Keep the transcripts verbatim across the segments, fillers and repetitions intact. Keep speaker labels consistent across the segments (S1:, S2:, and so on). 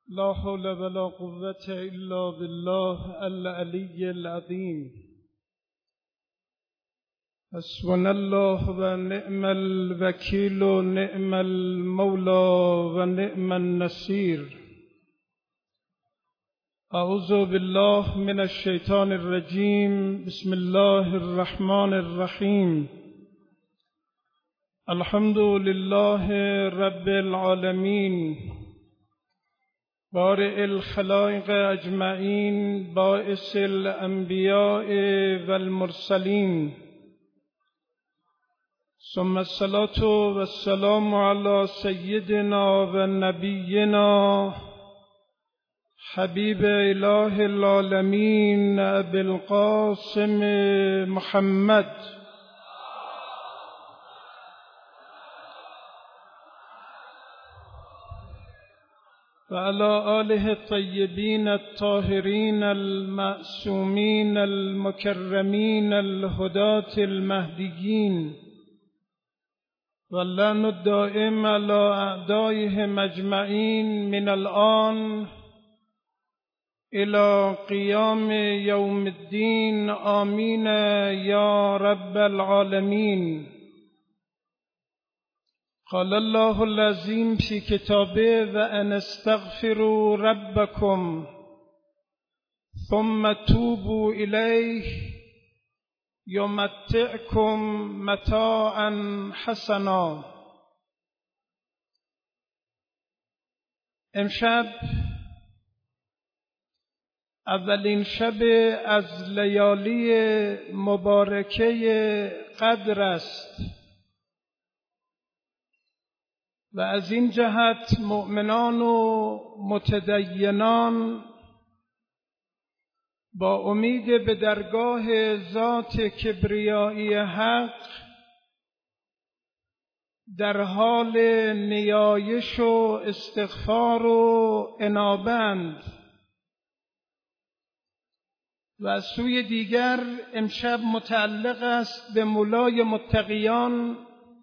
S1: لا حول ولا قوة إلا بالله العلي العظيم. حسبنا الله ونعم الوكيل ونعم المولى ونعم النصير. أعوذ بالله من الشيطان الرجيم. بسم الله الرحمن الرحيم. الحمد لله رب العالمين بارئ الخلائق أجمعين باعث الأنبياء والمرسلين، ثم الصلاة والسلام على سيدنا ونبينا حبيب إله العالمين أبي القاسم محمد وعلى آله الطيبين الطاهرين المعصومين المكرمين الهداة المهديين، واللعن الدائم على أعدائهم أجمعين من الآن إلى قيام يوم الدين. آمين يا رب العالمين. قال الله العظيم في كتابه: وأن استغفروا ربكم ثم توبوا إليه يمتعكم متاعا حسنا. امشب اولین شب از لیالی مبارکه قدر است و از این جهت مؤمنان و متدینان با امید به درگاه ذات کبریایی حق در حال نیایش و استغفار و انابند، و از سوی دیگر امشب متعلق است به مولای متقیان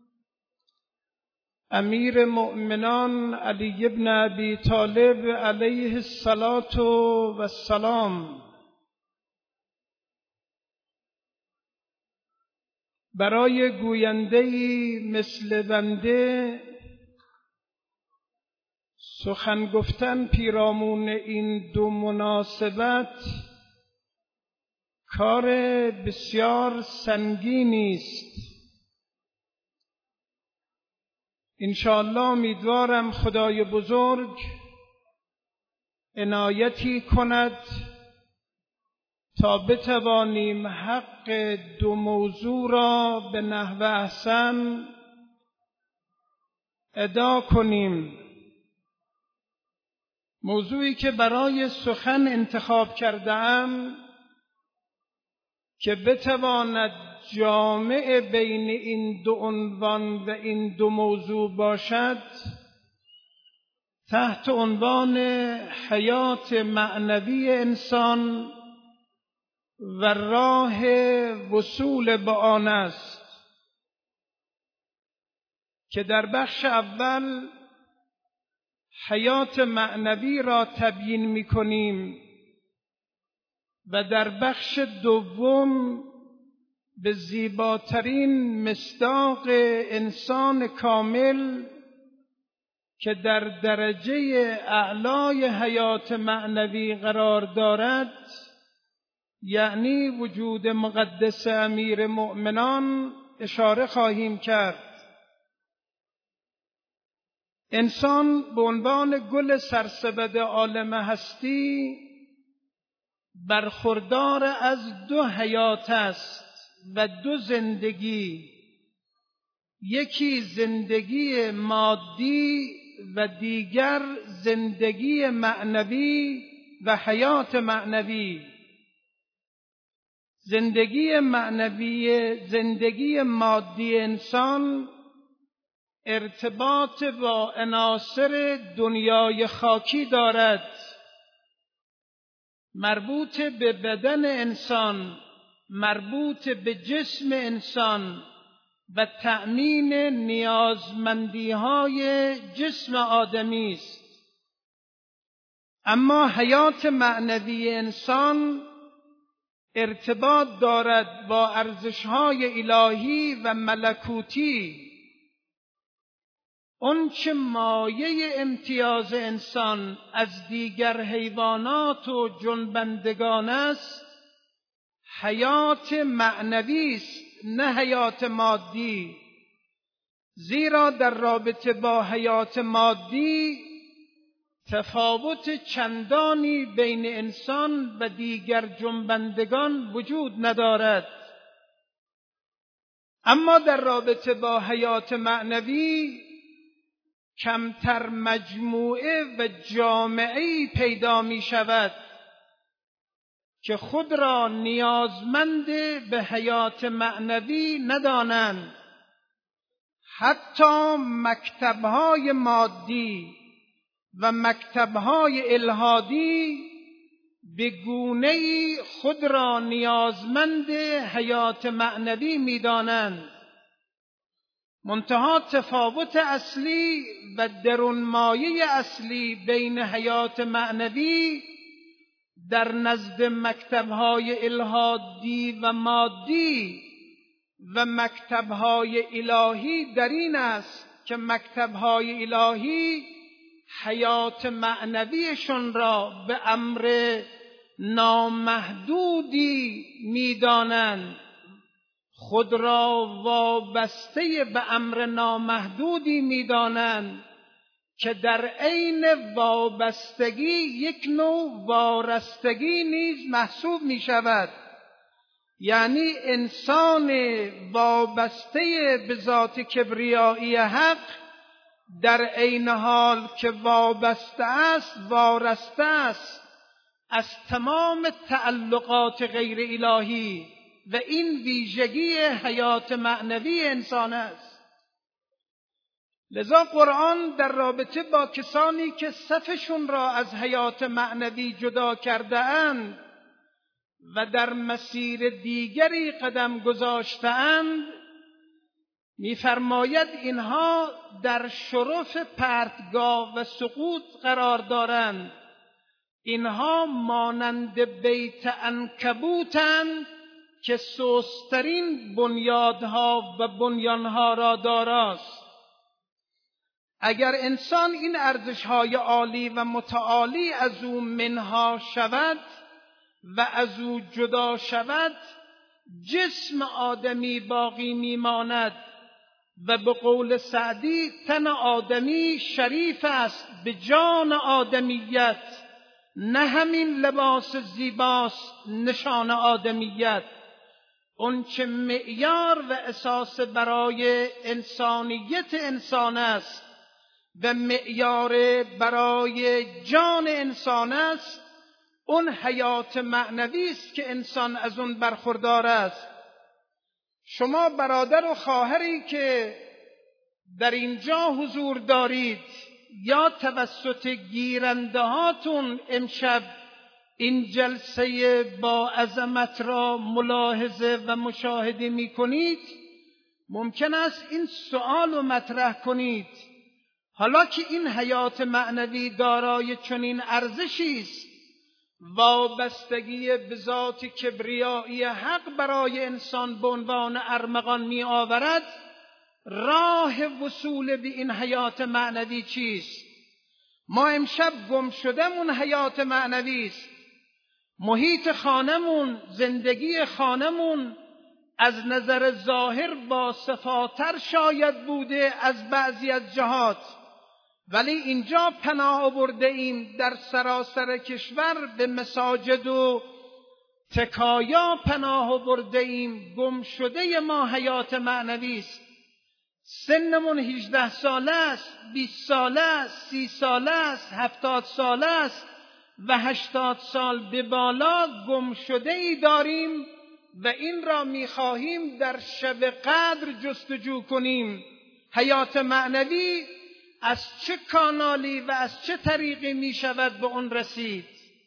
S1: امیر مؤمنان علی بن ابی طالب علیه الصلاة و السلام. برای گوینده‌ای مثل بنده سخن گفتن پیرامون این دو مناسبت کار بسیار سنگینی است. انشاءالله امیدوارم خدای بزرگ عنایتی کند تا بتوانیم حق دو موضوع را به نحو احسن ادا کنیم. موضوعی که برای سخن انتخاب کرده‌ام که بتواند جامع بین این دو عنوان و این دو موضوع باشد، تحت عنوان حیات معنوی انسان و راه وصول به آن است، که در بخش اول حیات معنوی را تبیین می کنیم و در بخش دوم به زیباترین مصداق انسان کامل که در درجه اعلای حیات معنوی قرار دارد، یعنی وجود مقدس امیر مؤمنان، اشاره خواهیم کرد. انسان به عنوان گل سرسبد عالم هستی برخوردار از دو حیات است و دو زندگی، یکی زندگی مادی و دیگر زندگی معنوی و حیات معنوی. زندگی معنوی، زندگی مادی انسان ارتباط با عناصر دنیای خاکی دارد، مربوط به بدن انسان، مربوط به جسم انسان و تأمین نیازمندی‌های جسم آدمی است. اما حیات معنوی انسان ارتباط دارد با ارزش‌های الهی و ملکوتی. اون چه مایه امتیاز انسان از دیگر حیوانات و جنبندگان است، حیات معنوی است نه حیات مادی. زیرا در رابطه با حیات مادی تفاوت چندانی بین انسان و دیگر جنبندگان وجود ندارد. اما در رابطه با حیات معنوی کمتر مجموعه و جامعه‌ای پیدا می شود که خود را نیازمند به حیات معنوی ندانند. حتی مکتب‌های مادی و مکتب‌های الحادی به گونه‌ای خود را نیازمند حیات معنوی می‌دانند. منتها تفاوت اصلی و درون مایه اصلی بین حیات معنوی در نزد مکتب‌های الحادی و مادی و مکتب‌های الهی در این است که مکتب‌های الهی حیات معنویشون را به امر نامحدودی می‌دانند، خود را وابسته به امر نامحدودی می‌دانند که در عین وابستگی یک نوع وارستگی نیز محسوب می‌شود. یعنی انسان وابسته به ذات کبریایی حق در عین حال که وابسته است وارسته است از تمام تعلقات غیر الهی و این ویژگی حیات معنوی انسان است. لذا قرآن در رابطه با کسانی که صفشون را از حیات معنوی جدا کرده اند و در مسیر دیگری قدم گذاشته اند می‌فرماید اینها در شرف پرتگاه و سقوط قرار دارند. اینها مانند بیت عنکبوتند که سست‌ترین بنیادها و بنیانها را داراست. اگر انسان این ارزش‌های عالی و متعالی از او منها شود و از او جدا شود، جسم آدمی باقی میماند و به قول سعدی تن آدمی شریف است به جان آدمیت، نه همین لباس زیباست نشان آدمیت. اون چه معیار و اساس برای انسانیت انسان است و معیار برای جان انسان است، اون حیات معنوی است که انسان از اون برخوردار است. شما برادر و خواهری که در اینجا حضور دارید یا توسط گیرنده هاتون امشب این جلسه با عظمت را ملاحظه و مشاهده می کنید، ممکن است این سوال رو مطرح کنید: حالا که این حیات معنوی دارای چنین ارزشی است، وابستگی به ذات کبریایی حق برای انسان به عنوان ارمغان می آورد، راه وصول به این حیات معنوی چیست؟ ما امشب گم شدمون حیات معنوی است. محیط خانمون، زندگی خانمون از نظر ظاهر با صفاتر شاید بوده از بعضی از جهات، ولی اینجا پناه آورده ایم در سراسر کشور به مساجد و تکایا پناه آورده ایم. گم شده ما حیات معنوی است. سنمون هجده ساله است، بیست ساله است، سی ساله است، هفتاد ساله است و هشتاد سال به بالا گم شده ای داریم و این را می‌خواهیم در شب قدر جستجو کنیم. حیات معنوی از چه کانالی و از چه طریقی می شود به اون رسید؟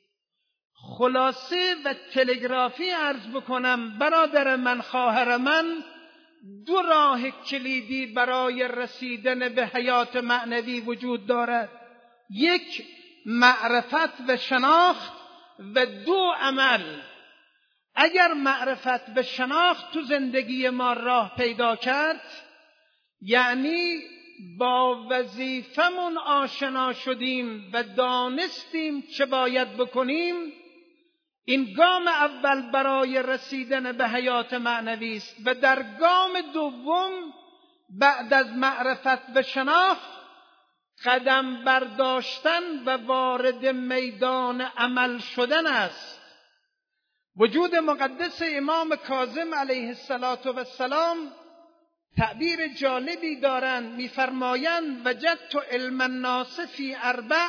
S1: خلاصه و تلگرافی عرض بکنم برادر من، خواهر من، دو راه کلیدی برای رسیدن به حیات معنوی وجود دارد. یک، معرفت و شناخت و دو عمل. اگر معرفت و شناخت تو زندگی ما راه پیدا کرد، یعنی با وظیفمون آشنا شدیم و دانستیم چه باید بکنیم، این گام اول برای رسیدن به حیات معنوی است. و در گام دوم بعد از معرفت و شناخت قدم برداشتن و وارد میدان عمل شدن است. وجود مقدس امام کاظم علیه السلام تعبیر جالبی دارند، می‌فرمایند وجدت علم الناس فی اربع،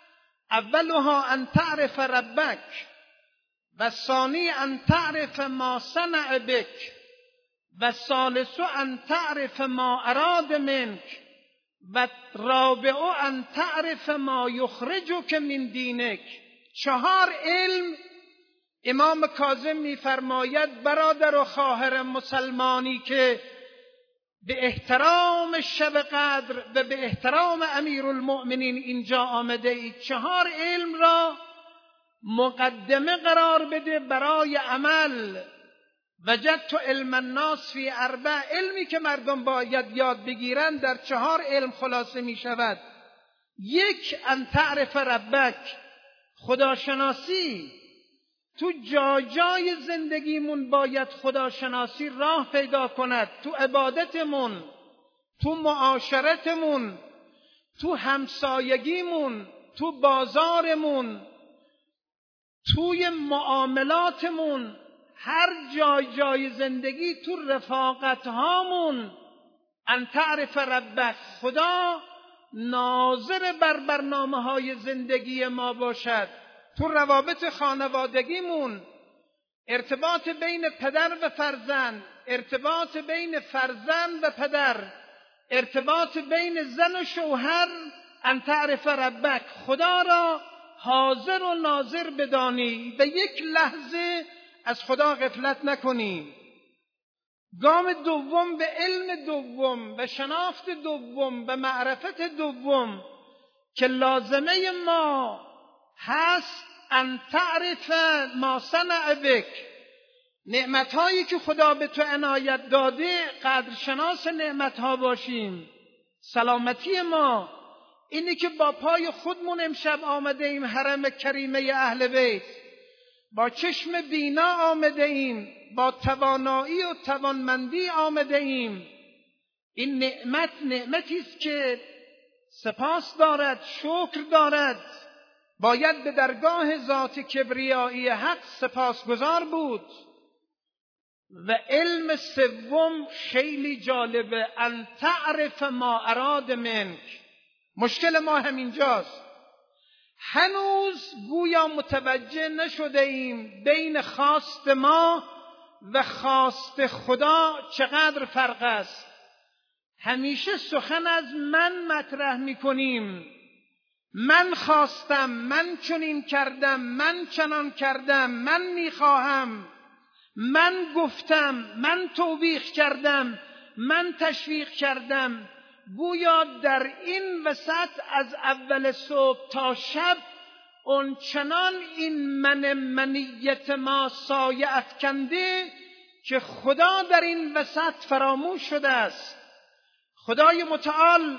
S1: اولها ان تعرف ربک و ثانی ان تعرف ما صنع بک و ثالث ان تعرف ما اراد منک و رابع ان تعرف ما یخرجک من دینک. چهار علم امام کاظم می‌فرماید برادر و خواهر مسلمانی که به احترام شب قدر و به احترام امیرالمؤمنین اینجا آمده اید، چهار علم را مقدمه قرار بده برای عمل. وجدت علم الناس فی اربع، علمی که مردم باید یاد بگیرند در چهار علم خلاصه می شود. یک، ان تعرف ربک، خداشناسی. تو جا جای زندگیمون باید خداشناسی راه پیدا کند، تو عبادتمون، تو معاشرتمون، تو همسایگیمون، تو بازارمون، توی معاملاتمون، هر جای جای زندگی، تو رفاقت هامون. ان تعرف ربک، خدا ناظر بر برنامه های زندگی ما باشد. تو روابط خانوادگیمون، ارتباط بین پدر و فرزند، ارتباط بین فرزند و پدر، ارتباط بین زن و شوهر. ان تعرف ربک، خدا را حاضر و ناظر بدانی و یک لحظه از خدا غفلت نکنی. گام دوم به علم دوم و شناخت دوم و معرفت دوم که لازمه ما هست ان تعرف ما صنع بک، نعمتهایی که خدا به تو عنایت داده قدرشناس نعمتها باشیم. سلامتی ما اینی که با پای خودمون امشب آمده ایم حرم کریمه اهل بیت، با چشم بینا آمده ایم، با توانایی و توانمندی آمده ایم. این نعمت نعمتی است که سپاس دارد، شکر دارد. باید به درگاه ذات کبریایی حق سپاسگزار بود. و علم سوم خیلی جالبه، ان تعرف ما اراد منک. مشکل ما همینجاست، هنوز گویا متوجه نشده ایم بین خواست ما و خواست خدا چقدر فرق است. همیشه سخن از من مطرح میکنیم، من خواستم، من چنین کردم، من چنان کردم، من میخواهم، من گفتم، من توبیخ کردم، من تشویق کردم. گویا در این وسط از اول صبح تا شب اون چنان این من منیت ما سایه افکنده که خدا در این وسط فراموش شده است. خدای متعال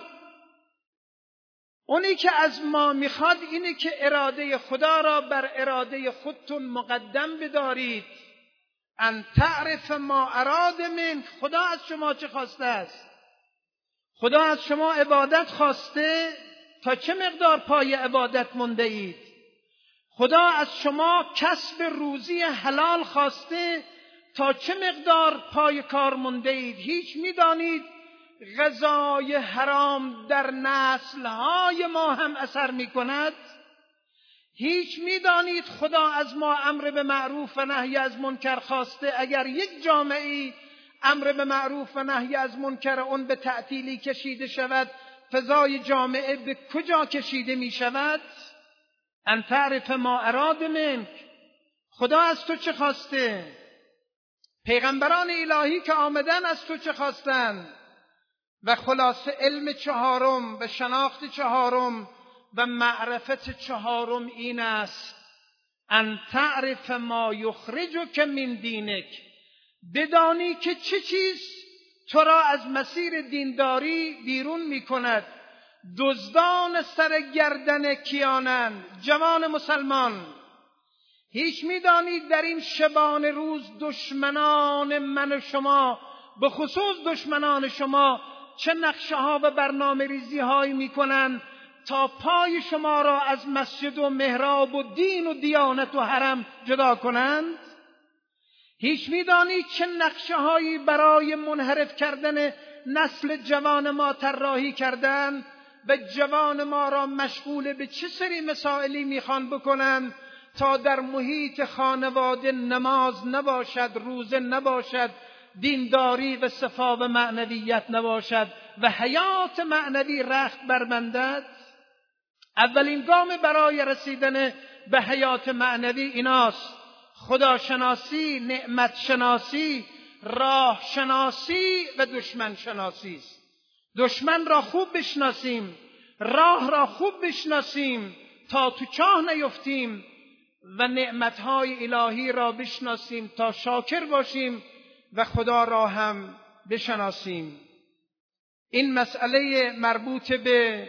S1: اونی که از ما میخواد اینه که اراده خدا را بر اراده خودتون مقدم بدارید. ان تعرف ما اراد من، خدا از شما چه خواسته است؟ خدا از شما عبادت خواسته، تا چه مقدار پای عبادت مونده اید؟ خدا از شما کسب روزی حلال خواسته، تا چه مقدار پای کار مونده اید؟ هیچ میدانید غذای حرام در نسل‌های ما هم اثر می‌کند؟ هیچ میدانید خدا از ما امر به معروف و نهی از منکر خواسته؟ اگر یک جامعه امر به معروف و نهی از منکر اون به تعطیلی کشیده شود، فضای جامعه به کجا کشیده می شود؟ ان تعرف ما اراد منک، خدا از تو چه خواسته؟ پیغمبران الهی که آمدن از تو چه خواستن؟ و خلاصه علم چهارم و شناخت چهارم و معرفت چهارم این است ان تعرف ما یخرجک من دینک، بدانی که چه چیز تو را از مسیر دینداری بیرون می کند. دزدان سر گردن کیانند؟ جوان مسلمان. هیچ میدانید در این شبان روز دشمنان من و شما، به خصوص دشمنان شما، چه نقشه ها و برنامه ریزی هایی می کنند تا پای شما را از مسجد و محراب و دین و دیانت و حرم جدا کنند؟ هیچ میدانید چه نقشه هایی برای منحرف کردن نسل جوان ما طراحی کردند و جوان ما را مشغول به چه سری مسائلی میخوان بکنند تا در محیط خانواده نماز نباشد، روزه نباشد، دینداری و صفا و معنویت نباشد و حیات معنوی رخت بربندد؟ اولین گام برای رسیدن به حیات معنوی ایناست: خداشناسی، نعمت شناسی، راه شناسی و دشمن شناسی است. دشمن را خوب بشناسیم، راه را خوب بشناسیم تا تو چاه نیفتیم و نعمتهای الهی را بشناسیم تا شاکر باشیم و خدا را هم بشناسیم. این مسئله مربوط به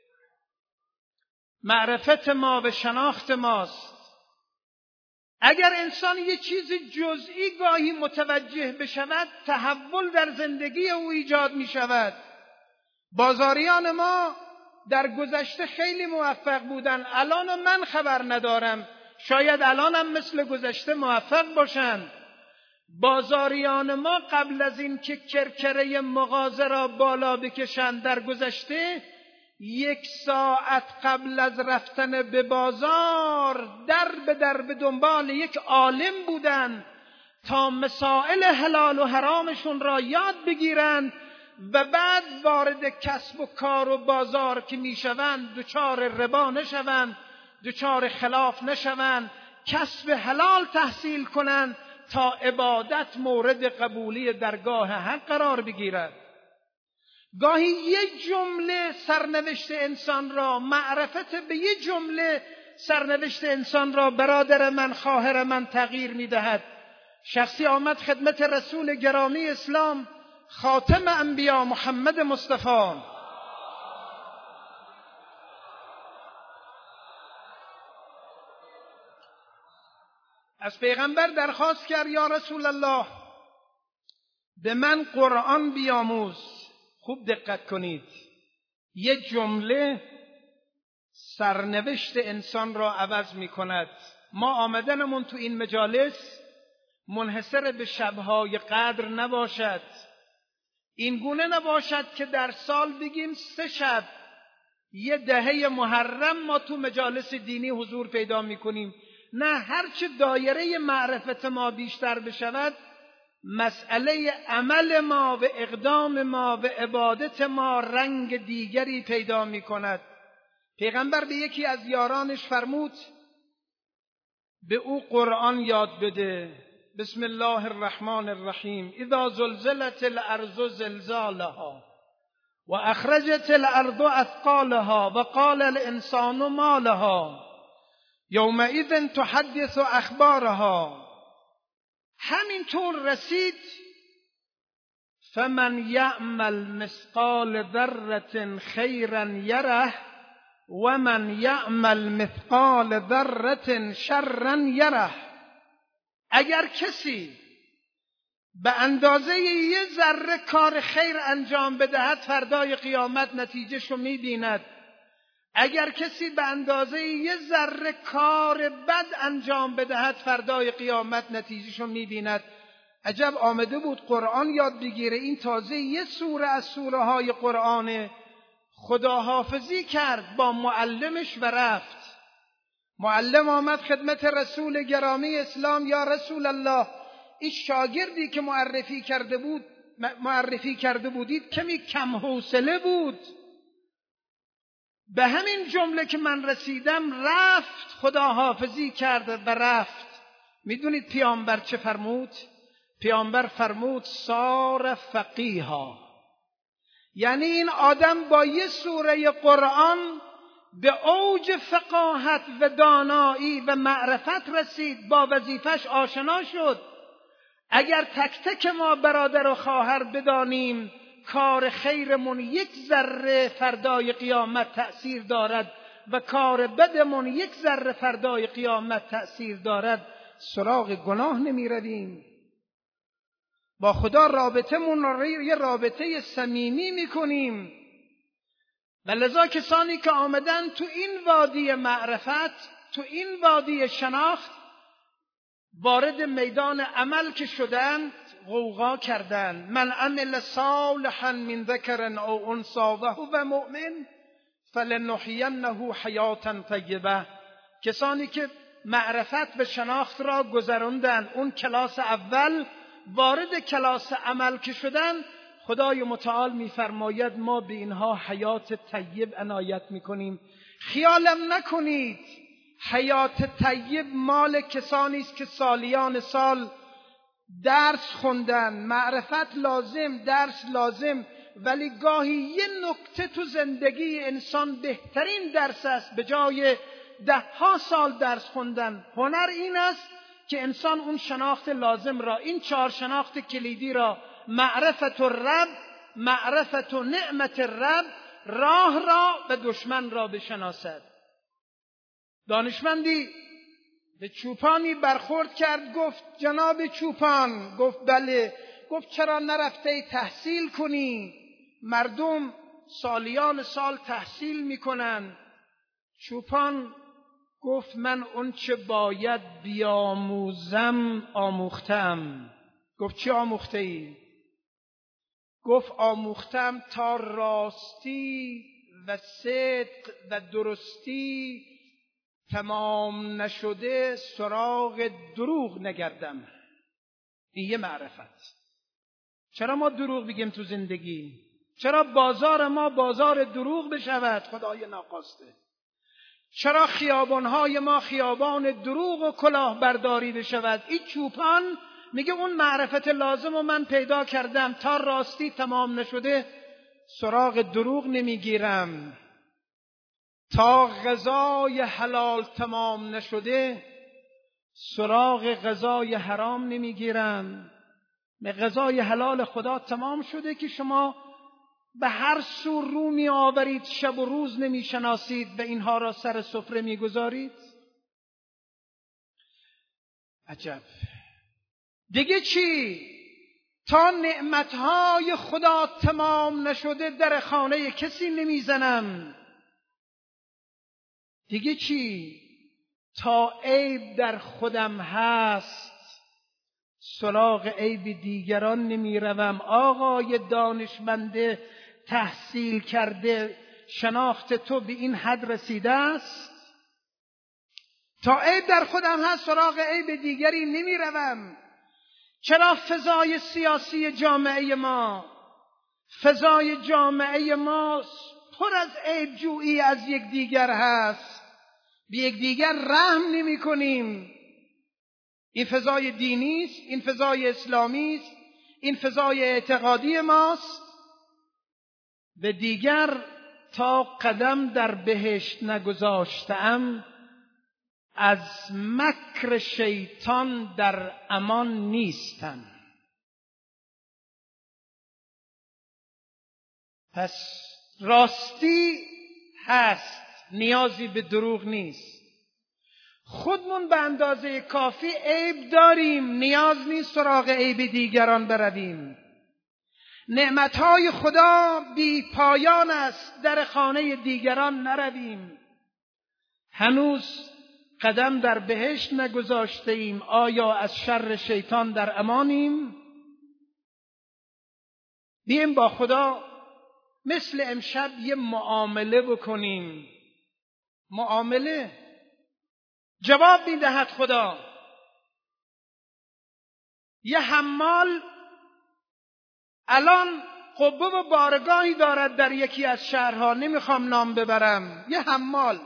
S1: معرفت ما و شناخت ماست. اگر انسان یه چیز جزئی گاهی متوجه بشود، تحول در زندگی او ایجاد می شود. بازاریان ما در گذشته خیلی موفق بودن، الان من خبر ندارم، شاید الانم مثل گذشته موفق باشند. بازاریان ما قبل از این که کرکره مغازه را بالا بکشند در گذشته، یک ساعت قبل از رفتن به بازار در به در به دنبال یک عالم بودند تا مسائل حلال و حرامشون را یاد بگیرند و بعد وارد کسب و کار و بازار که میشوند دچار ربا نشوند، دچار خلاف نشوند، کسب حلال تحصیل کنند تا عبادت مورد قبولی درگاه حق قرار بگیرد. گاهی یک جمله سرنوشت انسان را، معرفت به یک جمله سرنوشت انسان را برادر من، خواهر من تغییر می‌دهد. شخصی آمد خدمت رسول گرامی اسلام، خاتم انبیا محمد مصطفی، از پیغمبر درخواست کرد یا رسول الله به من قرآن بیاموز. خوب دقت کنید، یک جمله سرنوشت انسان را عوض می کند. ما آمدنمون تو این مجالس منحصر به شبهای قدر نباشد. این گونه نباشد که در سال بگیم سه شب یه دهه محرم ما تو مجالس دینی حضور پیدا می کنیم. نه، هرچه دایره معرفت ما بیشتر بشود، مسئله عمل ما و اقدام ما و عبادت ما رنگ دیگری پیدا می کند. پیغمبر به یکی از یارانش فرمود به او قرآن یاد بده. بسم الله الرحمن الرحیم. اذا زلزلت الارض زلزالها و اخرجت الارض اثقالها و قال الانسان ما لها یومئذ تحدث اخبارها. همینطور رسید فمن یعمل مثقال ذره خیرا یره و من یعمل مثقال ذره شرا یره. اگر کسی به اندازه یه ذره کار خیر انجام بدهد فردای قیامت نتیجهشو می‌بیند. اگر کسی به اندازه یه ذره کار بد انجام بدهد فردای قیامت نتیجهشو می‌بیند. عجب آمده بود قرآن یاد بگیره، این تازه یه سوره از سوره های قرآن. خداحافظی کرد با معلمش و رفت. معلم آمد خدمت رسول گرامی اسلام، یا رسول الله این شاگردی که معرفی کرده بود معرفی کرده بودید کمی کم حوصله بود، به همین جمله که من رسیدم رفت، خداحافظی کرد و رفت. میدونید پیامبر چه فرمود؟ پیامبر فرمود صار فقیها، یعنی این آدم با یه سوره قرآن به اوج فقاهت و دانایی و معرفت رسید، با وظیفش آشنا شد. اگر تک تک ما برادر و خواهر بدانیم کار خیرمون یک ذره فردای قیامت تأثیر دارد و کار بدمون یک ذره فردای قیامت تأثیر دارد، سراغ گناه نمی رویم. با خدا رابطمون رو یه رابطه صمیمی میکنیم. و لذا کسانی که آمدن تو این وادی معرفت، تو این وادی شناخت، وارد میدان عمل که شدند غوغا کردند. من عمل صالحا من ذکر او انثی و هو مؤمن فلنحینه حیاتا طیبه. کسانی که معرفت و شناخت را گذراندن، اون کلاس اول، وارد کلاس عمل که شدن، خدای متعال میفرماید ما به اینها حیات طیب عنایت میکنیم. خیالم نکنید حیات طیب مال کسانی است که سالیان سال درس خوندن. معرفت لازم، درس لازم، ولی گاهی یه نکته تو زندگی انسان بهترین درس است به جای ده ها سال درس خوندن. هنر این است که انسان اون شناخت لازم را، این چهار شناخت کلیدی را، معرفت الرب، معرفت و نعمت الرب، راه را و دشمن را بشناسد. دانشمندی به چوپانی برخورد کرد، گفت جناب چوپان، گفت بله. گفت چرا نرفته تحصیل کنی؟ مردم سالیان سال تحصیل میکنن. چوپان گفت من اون چه باید بیاموزم آموختم. گفت چی آموخته ای؟ گفت آموختم تا راستی و صدق و درستی تمام نشده سراغ دروغ نگردم. این یه معرفت. چرا ما دروغ بگیم تو زندگی؟ چرا بازار ما بازار دروغ بشود؟ خدای ناخواسته. چرا خیابانهای ما خیابان دروغ و کلاهبرداری بشود؟ این چوپان میگه اون معرفت لازم رو من پیدا کردم، تا راستی تمام نشده سراغ دروغ نمیگیرم، تا غذای حلال تمام نشده سراغ غذای حرام نمیگیرم. غذای حلال خدا تمام شده که شما به هر سو رو می آورید، شب و روز نمی شناسید و اینها را سر سفره می گذارید. عجب. دیگه چی؟ تا نعمتهای خدا تمام نشده در خانه کسی نمی زنم. دیگه چی؟ تا عیب در خودم هست سراغ عیب دیگران نمی روم. آقای دانشمند تحصیل کرده، شناخت تو به این حد رسیده است؟ تا عیب در خودم هست سراغ عیب دیگری نمی روم. چرا فضای سیاسی جامعه ما، فضای جامعه ما پر از عیب جویی از یک دیگر هست؟ به یک دیگر رحم نمی کنیم. این فضای دینی است، این فضای اسلامی است، این فضای اعتقادی ماست. به دیگر تا قدم در بهشت نگذاشتم، از مکر شیطان در امان نیستم. پس راستی هست، نیازی به دروغ نیست. خودمون به اندازه کافی عیب داریم، نیاز نیست سراغ عیب دیگران برویم. نعمتهای خدا بی پایان است، در خانه دیگران نرویم. هنوز قدم در بهشت نگذاشته ایم، آیا از شر شیطان در امانیم؟ بیاییم با خدا مثل امشب یه معامله بکنیم. معامله جواب میدهد خدا. یه حمال الان قبه و بارگاهی دارد در یکی از شهرها، نمیخوام نام ببرم. یه حمال،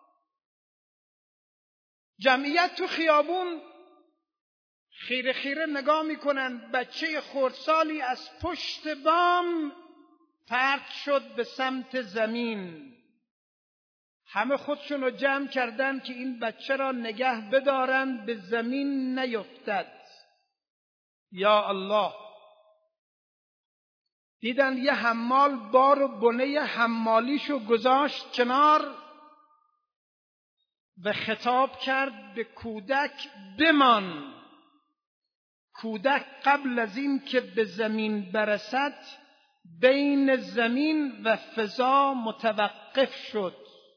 S1: جمعیت تو خیابون خیره خیره نگاه میکنن. بچه خردسالی از پشت بام پرت شد به سمت زمین. همه خودشون رو جمع کردن که این بچه را نگه بدارن به زمین نیفتد. یا الله. دیدن یه حمال بار و بنه حمالیشو گذاشت کنار و خطاب کرد به کودک بمان. کودک قبل از این که به زمین برسد بین زمین و فضا متوقف شد.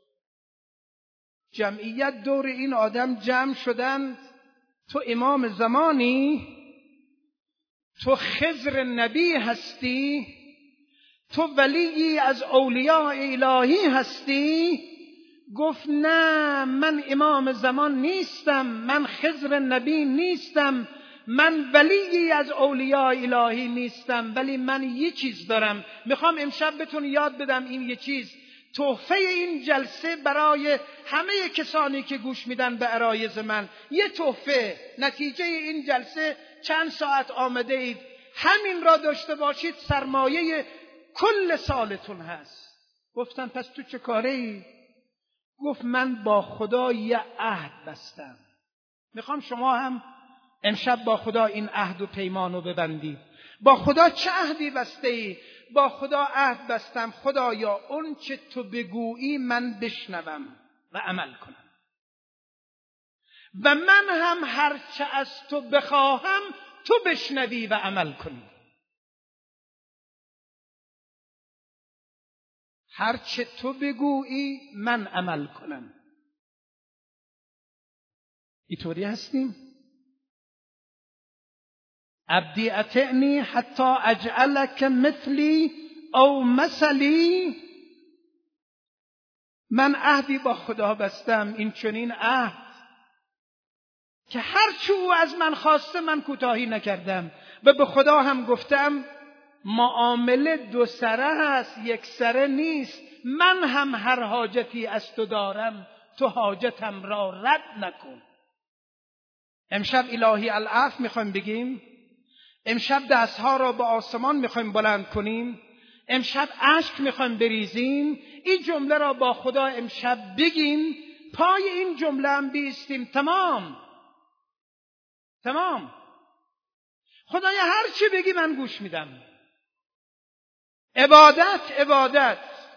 S1: جمعیت دور این آدم جمع شدند. تو امام زمانی؟ تو خضر نبی هستی؟ تو ولی از اولیاء الهی هستی؟ گفت نه، من امام زمان نیستم، من خضر نبی نیستم، من ولی از اولیاء الهی نیستم، ولی من یه چیز دارم. میخوام امشب بهتون یاد بدم این یه چیز. تحفه این جلسه برای همه کسانی که گوش میدن به عرایض من، یه تحفه، نتیجه این جلسه چند ساعت آمده اید، همین را داشته باشید، سرمایه کل سالتون هست. گفتن پس تو چه کاره ای؟ گفت من با خدا یه عهد بستم. میخوام شما هم امشب با خدا این عهد و پیمان رو ببندید. با خدا چه عهدی بسته ای؟ با خدا عهد بستم خدایا اون چه تو بگویی من بشنوم و عمل کنم و من هم هر چه از تو بخواهم تو بشنوی و عمل کنی. هر چه تو بگویی من عمل کنم. اینطوری هستیم؟ عبدی اطعنی حتی اجعلک مثلی او مثلی. من عهدی با خدا بستم، این چنین عهد که هر چه او از من خواسته من کوتاهی نکردم و به خدا هم گفتم معامله دو سره هست، یک سره نیست. من هم هر حاجتی از تو دارم، تو حاجتم را رد نکن. امشب الهی العفو میخوایم بگیم، امشب دستها را به آسمان میخوایم بلند کنیم، امشب اشک میخوایم بریزیم، این جمله را با خدا امشب بگیم، پای این جمله هم بیستیم. تمام تمام خدایا هر چی بگی من گوش میدم. عبادت عبادت،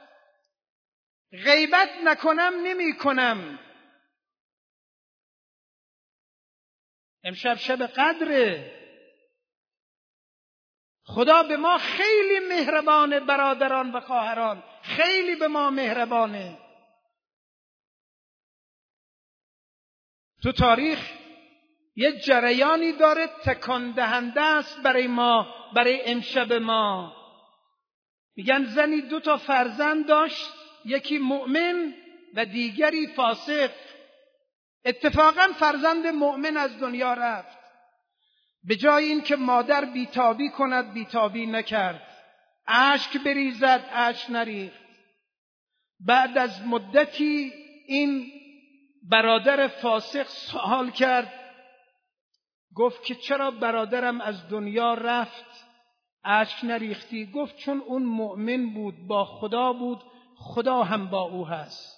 S1: غیبت نکنم نمی کنم. امشب شب قدره. خدا به ما خیلی مهربانه برادران و خواهران، خیلی به ما مهربانه. تو تاریخ یه جریانی داره تکان دهنده است برای ما، برای امشب ما. میگن زنی دو تا فرزند داشت، یکی مؤمن و دیگری فاسق. اتفاقا فرزند مؤمن از دنیا رفت. به جای این که مادر بیتابی کند بیتابی نکرد، اشک بریزد اشک نریخت. بعد از مدتی این برادر فاسق سوال کرد، گفت که چرا برادرم از دنیا رفت اشک نریختی؟ گفت چون اون مؤمن بود، با خدا بود، خدا هم با او هست.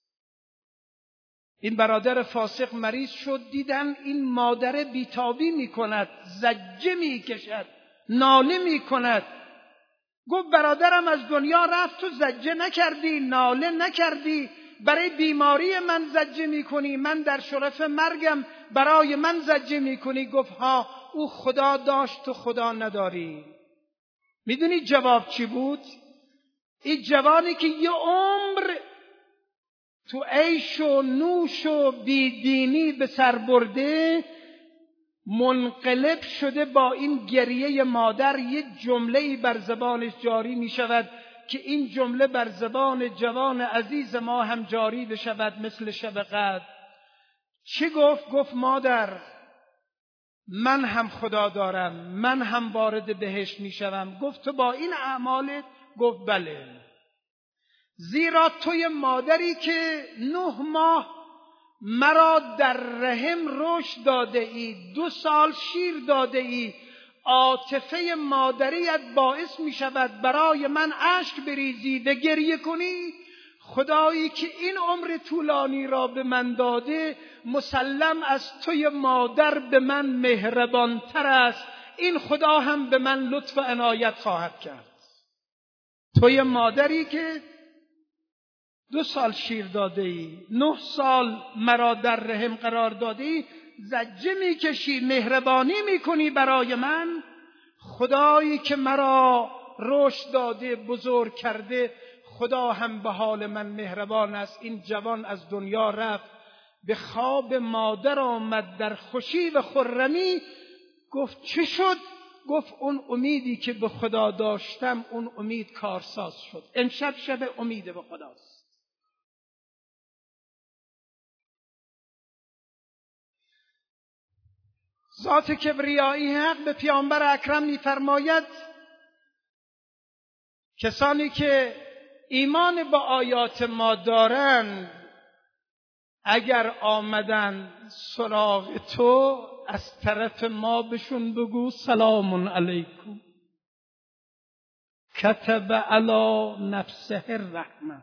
S1: این برادر فاسق مریض شد، دیدن این مادر بیتابی می کند، زجه می کشد، ناله می کند. گفت برادرم از دنیا رفت، تو زجه نکردی، ناله نکردی، برای بیماری من زجه می کنی، من در شرف مرگم برای من زجه می کنی. گفت ها، او خدا داشت تو خدا نداری. میدونی جواب چی بود؟ این جوانی که یه عمر تو عیش و نوش و بیدینی به سر برده، منقلب شده با این گریه مادر یه جمله‌ای بر زبانش جاری می شود که این جمله بر زبان جوان عزیز ما هم جاری بشود مثل شب قدر. چی گفت؟ گفت مادر، من هم خدا دارم، من هم وارد بهشت می شوم. گفت تو با این اعمالت؟ گفت بله. زیرا توی مادری که نه ماه مرا در رحم رشد داده ای، دو سال شیر داده ای، عاطفه مادریت باعث می شود برای من اشک بریزی و گریه کنی. خدایی که این عمر طولانی را به من داده، مسلم از توی مادر به من مهربانتر است، این خدا هم به من لطف و عنایت خواهد کرد. توی مادری که دو سال شیر داده ای، نه سال مرا در رحم قرار داده ای، زجه میکشی، مهربانی میکنی برای من. خدایی که مرا رشد داده، بزرگ کرده، خدا هم به حال من مهربان است. این جوان از دنیا رفت، به خواب مادر آمد در خوشی و خرمی. گفت چه شد؟ گفت اون امیدی که به خدا داشتم، اون امید کارساز شد. امشب شب امید به خداست. ذات کبریایی حق به پیامبر اکرم می‌فرماید کسانی که ایمان با آیات ما دارند، اگر آمدن سراغ تو، از طرف ما بهشون بگو سلام علیکم کتب علی نفسه الرحمه.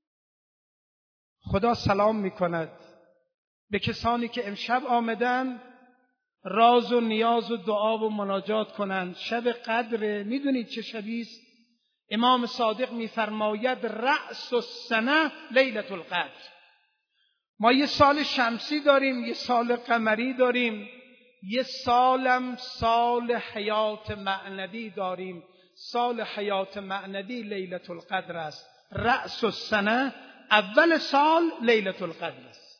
S1: خدا سلام میکند به کسانی که امشب آمدن راز و نیاز و دعا و مناجات کنند. شب قدر، میدونید چه شبی است؟ امام صادق میفرماید رأس السنه لیلة القدر. ما یه سال شمسی داریم، یه سال قمری داریم، یه سالم سال حیات معنوی داریم. سال حیات معنوی لیلة القدر است. رأس السنه، اول سال لیلة القدر است.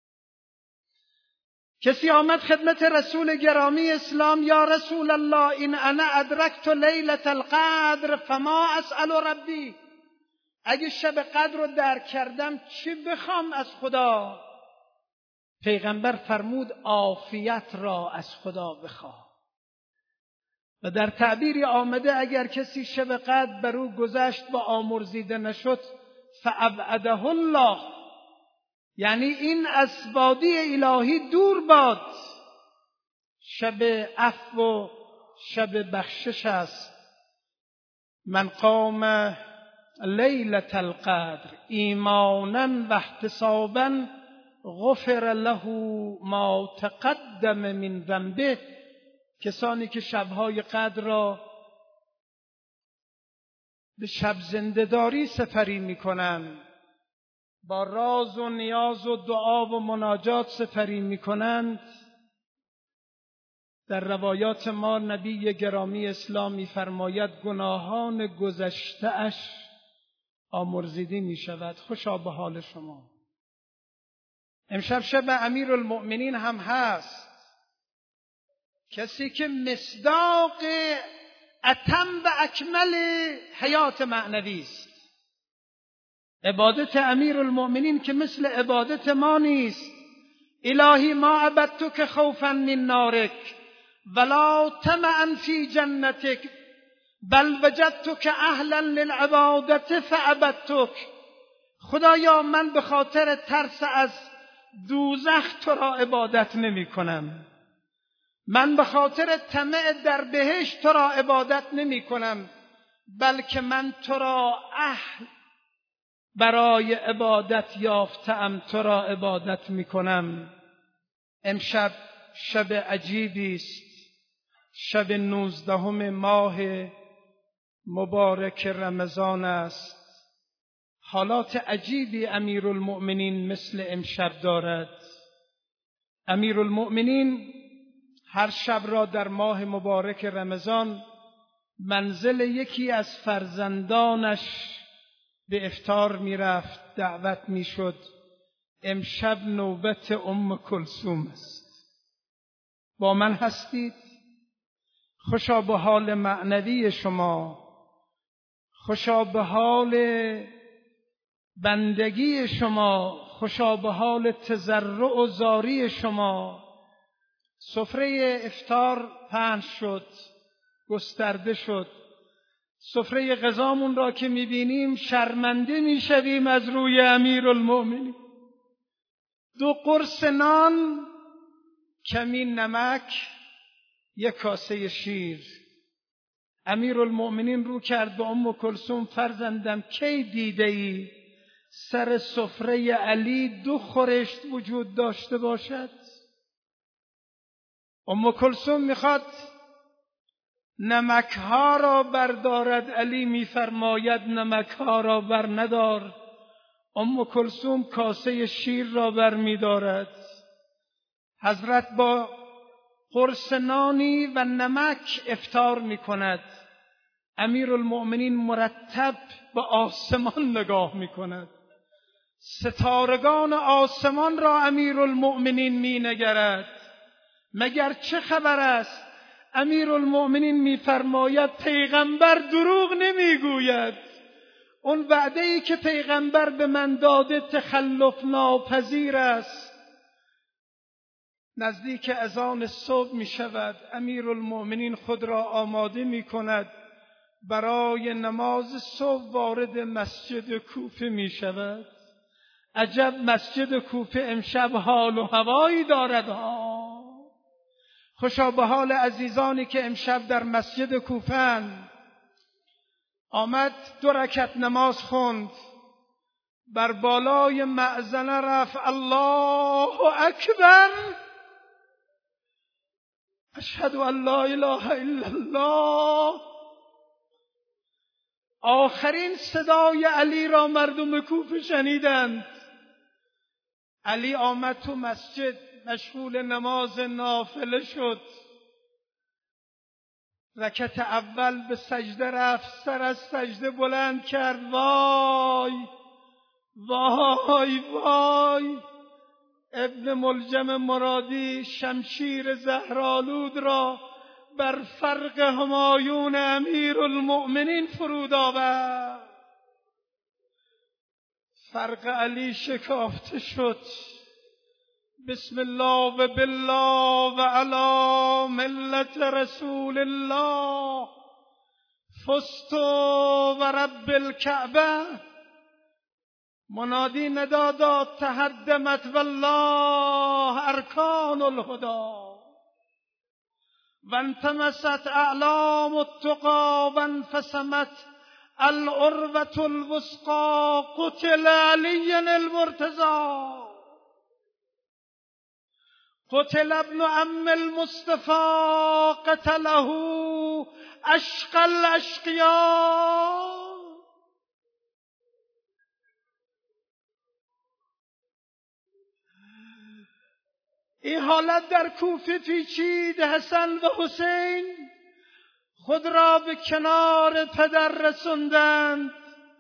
S1: کسی آمد خدمت رسول گرامی اسلام، یا رسول الله این انا ادرکت لیلة القدر فما اسأل ربی. اگه شب قدر رو درک کردم چی بخوام از خدا؟ پیغمبر فرمود عافیت را از خدا بخواه. و در تعبیری آمده اگر کسی شب قدر بر او گذشت و آمرزیده نشد فابعده الله، یعنی این از وادی الهی دور باد. شب عفو و شب بخشش است. من قام لیلة القدر ایمانا و احتسابا غفر له ما تقدم من ذنبه. کسانی که شبهای قدر را به شب زنده‌داری سپری می‌کنند، با راز و نیاز و دعا و مناجات سپری می‌کنند، در روایات ما نبی گرامی اسلام می‌فرماید گناهان گذشته اش آمرزیده می‌شود. خوشا به حال شما. امشب شب امیرالمؤمنین هم هست، کسی که مصداق اتم و اکمل حیات معنوی است. عبادت امیرالمؤمنین که مثل عبادت ما نیست. الهی ما عبدتک خوفا من نارک ولا طمعا فی جنتک بل وجدتک اهلا للعبادت فعبدتک. خدایا من به خاطر ترس از دوزخ تو را عبادت نمی کنم، من به خاطر طمع در بهشت تو را عبادت نمی کنم، بلکه من تو را اهل برای عبادت یافتم، تو را عبادت می کنم. امشب شب عجیبی است، شب نوزدهم ماه مبارک رمضان است. حالات عجیبی امیرالمؤمنین مثل امشب دارد. امیرالمؤمنین هر شب را در ماه مبارک رمضان منزل یکی از فرزندانش به افطار می رفت، دعوت می شد. امشب نوبت ام کلثوم است. با من هستید؟ خوشا به حال معنوی شما، خوشا به حال بندگی شما، خوشا به حال تضرع و زاری شما. سفره افطار پهن شد، گسترده شد. سفره غذامون را که می‌بینیم شرمنده می‌شویم از روی امیرالمؤمنین. دو قرص نان، کمی نمک، یک کاسه شیر. امیرالمؤمنین رو کرد به ام کلثوم، فرزندم کی دیده ای سر سفره علی دو خورشت وجود داشته باشد؟ ام کلثوم میخواد نمکها را بردارد، علی میفرماید نمکها را بر ندار. ام کلثوم کاسه شیر را بر میدارد. حضرت با قرص نانی و نمک افطار میکند. امیرالمؤمنین مرتب به آسمان نگاه میکند. ستارگان آسمان را امیرالمؤمنین مینگرد. مگر چه خبر است؟ امیرالمؤمنین میفرماید پیغمبر دروغ نمیگوید. اون وعده‌ای که پیغمبر به من داده تخلف ناپذیر است. نزدیک اذان صبح می شود. امیرالمؤمنین خود را آماده می کند. برای نماز صبح وارد مسجد کوفه می شود. عجب مسجد کوفه امشب حال و هوایی دارد ها. خوشا به حال عزیزانی که امشب در مسجد کوفه‌اند. آمد دو رکعت نماز خوند، بر بالای مأذنه رفت الله اکبر، اشهد ان لا اله الا الله. آخرین صدای علی را مردم کوفه شنیدند. علی آمد تو مسجد، مشغول نماز نافله شد. رکعت اول به سجده رفت، سر از سجده بلند کرد. وای وای وای. ابن ملجم مرادی شمشیر زهرآلود را بر فرق همایون امیرالمؤمنین فرود آورد. فرق علی شکافته شد. بسم الله و بالله و علی ملت رسول الله فزت و رب الکعبه. منادی ندا داد تهدمت والله ارکان الهدی و انتمست اعلام التقی و انفسمت العروة الوثقی. قتل علی المرتضی، قتل ابن عم المصطفى، قتله اشقى الاشقیاء. این حالت در کوفه پیچید. حسن و حسین خود را به کنار پدر رسوندند.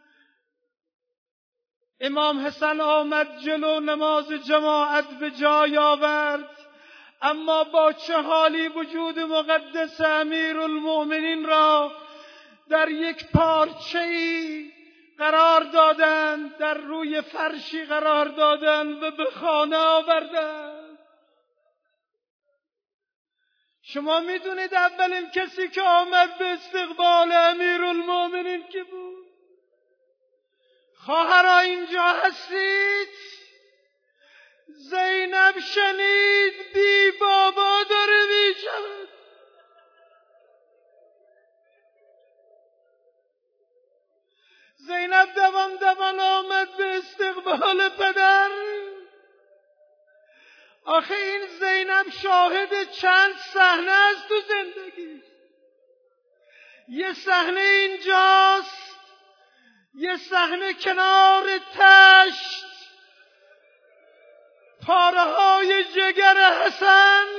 S1: امام حسن آمد جلو، نماز جماعت به جای آورد. اما با چه حالی وجود مقدس امیرالمؤمنین را در یک پارچه‌ای قرار دادند، در روی فرشی قرار دادند و به خانه آوردند. شما میدونید اولین کسی که آمد به استقبال امیرالمؤمنین که بود؟ خواهرها اینجا هستید؟ زینب شنید بی بابا داره میشود. زینب دوان دوان آمد به استقبال پدر. آخه این زینب شاهد چند صحنه است تو زندگی. یه صحنه اینجاست، یه صحنه کنار تشت، پاره های جگر حسن،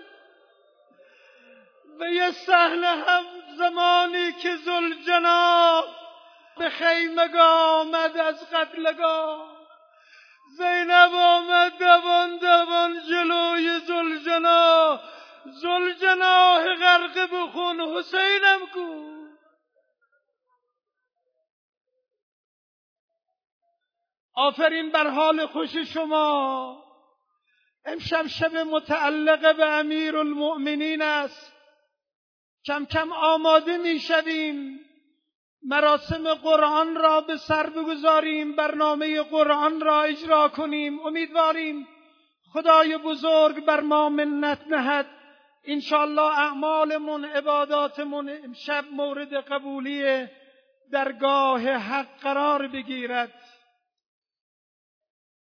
S1: و یه صحنه هم زمانی که ذوالجناح به خیمگاه آمد از قتلگاه. زینب آمد دوان دوان جلوی ذوالجناح. ذوالجناح غرق به خون، حسینم کو. آفرین بر حال خوش شما. امشب شب متعلق به امیرالمؤمنین است. کم کم آماده می شویم مراسم قرآن را به سر بگذاریم، برنامه قرآن را اجرا کنیم. امیدواریم خدای بزرگ بر ما منت نهد. انشاءالله اعمالمون، عباداتمون امشب مورد قبولی درگاه حق قرار بگیرد.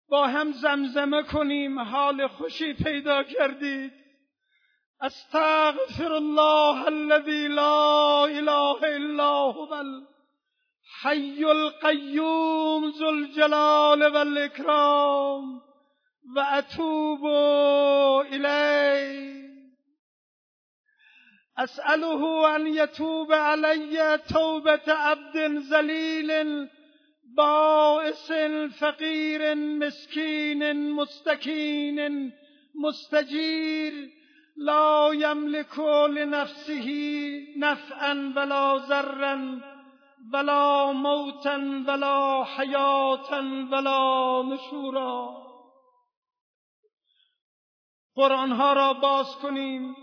S1: با هم زمزمه کنیم، حال خوشی پیدا کردید. استغفر الله الذي لا اله الا هو الحي القيوم ذو الجلال والاكرام و اتوب الیه. اسأله ان يتوب علي توبة عبد ذلیل بائس فقیر مسکین مستکین مستجیر لا يملك لنفسه نفعا ولا ضرا ولا موتا ولا حیاتا ولا نشورا. قرآن ها را باز کنیم.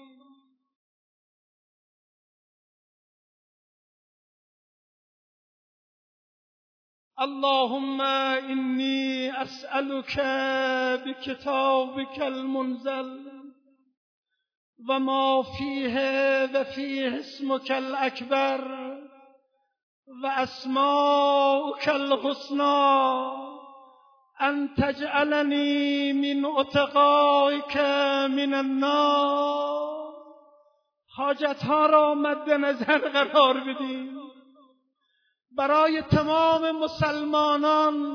S1: اللهم إني أسألك بكتابك المنزل وما فيه وفيه اسمك الأكبر وأسماؤك الحسنى أن تجعلني من عتقائك من النار. حاجتها را مد نظر قرار بدیم. برای تمام مسلمانان،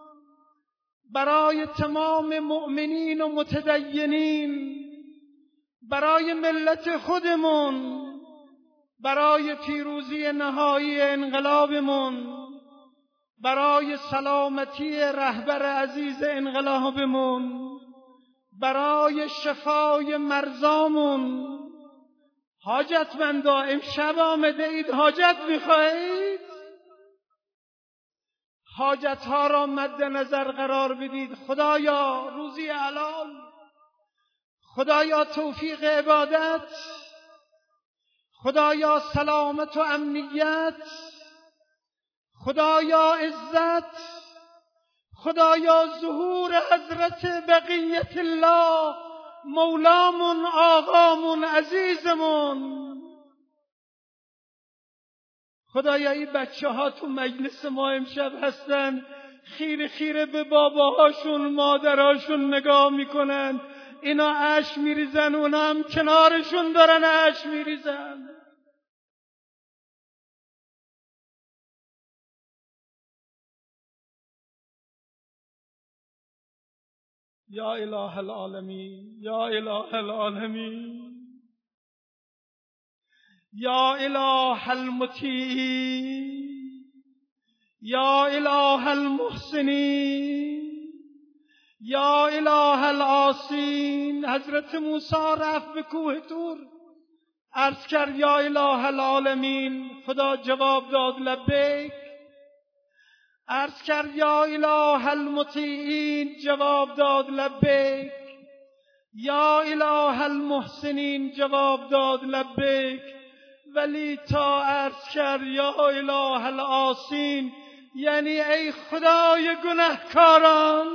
S1: برای تمام مؤمنین و متدینین، برای ملت خودمون، برای پیروزی نهایی انقلابمون، برای سلامتی رهبر عزیز انقلابمون، برای شفای مرزامون. حاجتمندا امشب آمده اید حاجت میخواهید؟ حاجتها را مد نظر قرار بدید. خدایا روزی حلال، خدایا توفیق عبادت، خدایا سلامت و امنیت، خدایا عزت، خدایا ظهور حضرت بقیت الله مولامون آقامون عزیزمون. خدایا این بچه ها تو مجلس ما امشب هستن، خیره خیره به باباهاشون مادرهاشون نگاه میکنن، اینا اشک میریزن، اونا هم کنارشون دارن اشک میریزن. یا اله العالمین، یا اله العالمین، یا اله المطیعین، یا اله المحسنین، یا اله العاصین. حضرت موسی رفت به کوه طور، عرض کرد یا اله العالمین. خدا جواب داد لبیک. عرض کرد یا اله المطیعین، جواب داد لبیک. یا اله المحسنین، جواب داد لبیک. ولی تا عرض کرد یا اله العاصین، یعنی ای خدای گناهکاران.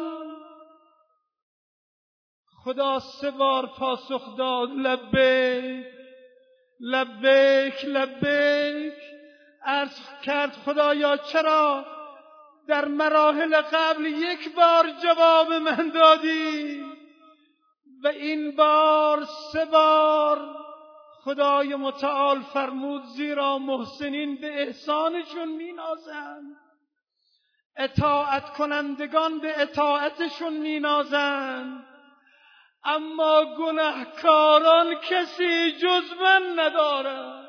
S1: خدا سه بار پاسخ داد لبیک لبیک لبیک. عرض کرد خدایا چرا در مراحل قبل یک بار جواب من دادی و این بار سه بار؟ خدای متعال فرمود زیرا محسنین به احسانشون مینازند، اطاعت کنندگان به اطاعتشون مینازند، اما گناهکاران کسی جز من ندارد.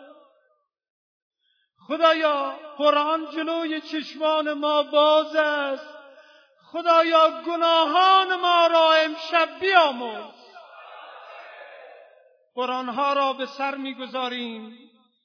S1: خدایا قرآن جلوی چشمان ما باز است. خدایا گناهان ما را امشب بیامرز. قرآن ها را به سر میگذاریم.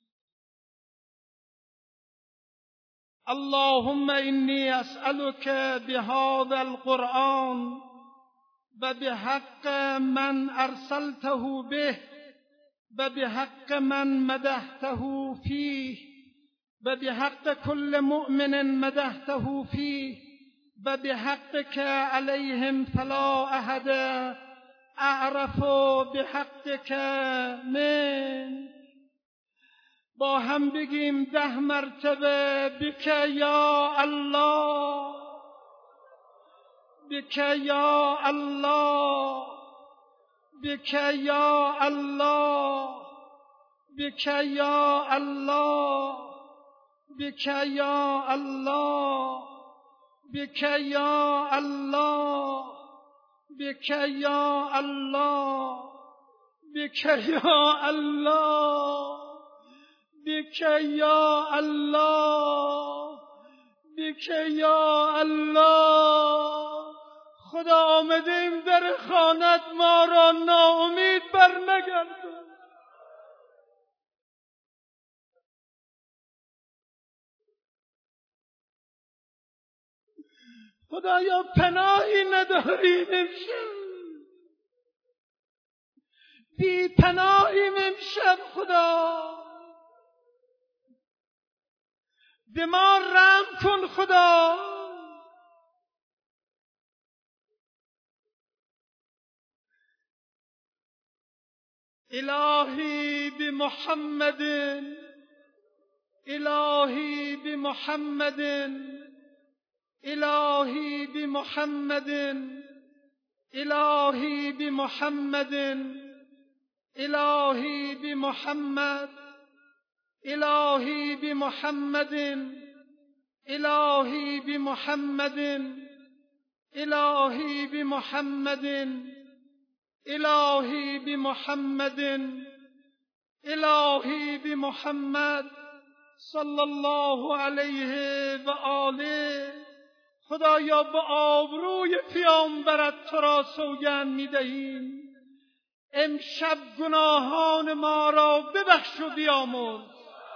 S1: اللهم انی اسألک بهذا القرآن و بحق من ارسلته به و بحق من مدحته فیه و بحق کل مؤمن مدحته فیه و بحقك علیهم فلا احد اعرف بحقك من. با هم بگیم ده مرتبه بک یا الله بك يا الله بك يا الله بك يا الله بك يا الله بك يا الله بك يا الله بك يا الله بك يا الله بک یا الله. خدا آمدیم در خانت، ما را ناامید بر نگردان. خدایا پناهی نداریم امشب، بی پناهیم امشب. خدا به ما رحم کن خدا. الهی بمحمد الهی بمحمد الهی بمحمد الهی بمحمد الهی بمحمد الهی بمحمد الهی بمحمد الهی بمحمد الهی بمحمد الهی بمحمد صلی الله علیه و آله. خدایا به آبروی پیامبرت تو را سوگند می‌دهیم، امشب گناهان ما را ببخش و بیامرز،